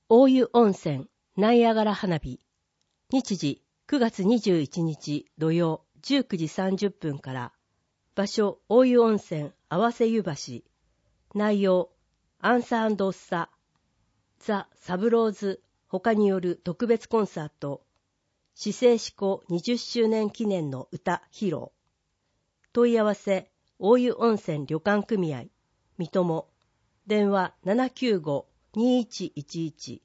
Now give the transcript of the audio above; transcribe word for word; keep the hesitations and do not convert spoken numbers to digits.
大湯温泉ナイアガラ花火。日時くがつにじゅういちにち土曜じゅうくじさんじゅっぷんから。場所大湯温泉合わせ湯橋。内容アンサー&オッサ、ザ・サブローズ他による特別コンサート。市制施行にじゅっしゅうねん記念の歌披露。問い合わせ大湯温泉旅館組合水戸電話 ななきゅうご にいちいちいち